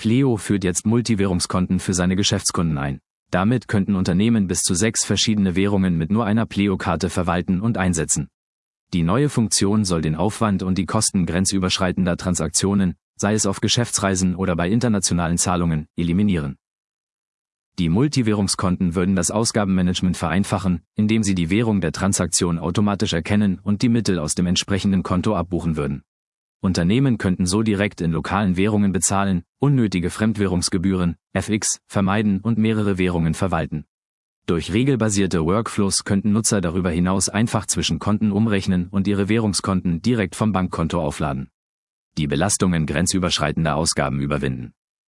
Pleo führt jetzt Multiwährungskonten für seine Geschäftskunden ein. Damit könnten Unternehmen bis zu 6 verschiedene Währungen mit nur einer Pleo-Karte verwalten und einsetzen. Die neue Funktion soll den Aufwand und die Kosten grenzüberschreitender Transaktionen, sei es auf Geschäftsreisen oder bei internationalen Zahlungen, eliminieren. Die Multiwährungskonten würden das Ausgabenmanagement vereinfachen, indem sie die Währung der Transaktion automatisch erkennen und die Mittel aus dem entsprechenden Konto abbuchen würden. Unternehmen könnten so direkt in lokalen Währungen bezahlen, unnötige Fremdwährungsgebühren, FX, vermeiden und mehrere Währungen verwalten. Durch regelbasierte Workflows könnten Nutzer darüber hinaus einfach zwischen Konten umrechnen und ihre Währungskonten direkt vom Bankkonto aufladen. Die Belastungen grenzüberschreitender Ausgaben überwinden.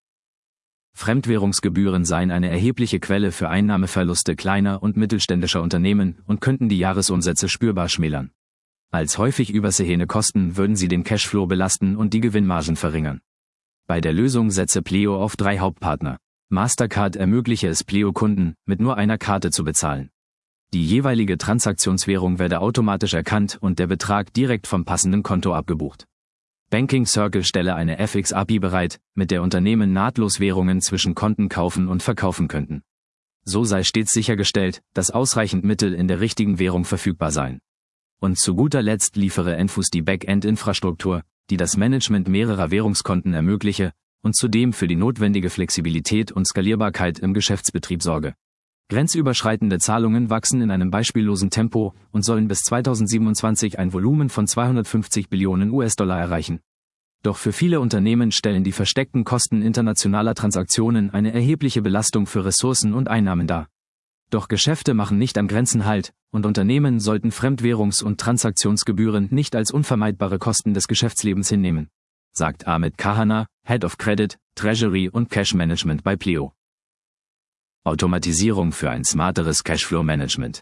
Fremdwährungsgebühren seien eine erhebliche Quelle für Einnahmeverluste kleiner und mittelständischer Unternehmen und könnten die Jahresumsätze spürbar schmälern. Als häufig übersehene Kosten würden sie den Cashflow belasten und die Gewinnmargen verringern. Bei der Lösung setze Pleo auf 3 Hauptpartner. Mastercard ermögliche es Pleo-Kunden, mit nur einer Karte zu bezahlen. Die jeweilige Transaktionswährung werde automatisch erkannt und der Betrag direkt vom passenden Konto abgebucht. Banking Circle stelle eine FX-API bereit, mit der Unternehmen nahtlos Währungen zwischen Konten kaufen und verkaufen könnten. So sei stets sichergestellt, dass ausreichend Mittel in der richtigen Währung verfügbar seien. Und zu guter Letzt liefere Enfus die Backend-Infrastruktur, die das Management mehrerer Währungskonten ermögliche und zudem für die notwendige Flexibilität und Skalierbarkeit im Geschäftsbetrieb sorge. Grenzüberschreitende Zahlungen wachsen in einem beispiellosen Tempo und sollen bis 2027 ein Volumen von 250 Billionen US-Dollar erreichen. Doch für viele Unternehmen stellen die versteckten Kosten internationaler Transaktionen eine erhebliche Belastung für Ressourcen und Einnahmen dar. Doch Geschäfte machen nicht an Grenzen Halt, und Unternehmen sollten Fremdwährungs- und Transaktionsgebühren nicht als unvermeidbare Kosten des Geschäftslebens hinnehmen, sagt Ahmed Kahana, Head of Credit, Treasury und Cash Management bei Pleo. Automatisierung für ein smarteres Cashflow-Management.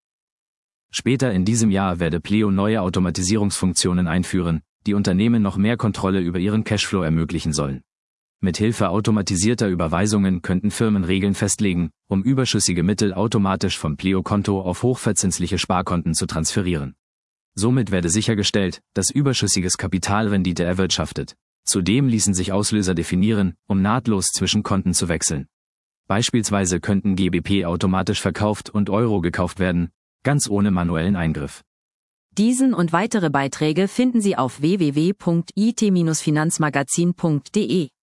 Später in diesem Jahr werde Pleo neue Automatisierungsfunktionen einführen, die Unternehmen noch mehr Kontrolle über ihren Cashflow ermöglichen sollen. Mithilfe automatisierter Überweisungen könnten Firmen Regeln festlegen, um überschüssige Mittel automatisch vom Pleo-Konto auf hochverzinsliche Sparkonten zu transferieren. Somit werde sichergestellt, dass überschüssiges Kapital Rendite erwirtschaftet. Zudem ließen sich Auslöser definieren, um nahtlos zwischen Konten zu wechseln. Beispielsweise könnten GBP automatisch verkauft und Euro gekauft werden, ganz ohne manuellen Eingriff. Diesen und weitere Beiträge finden Sie auf www.it-finanzmagazin.de.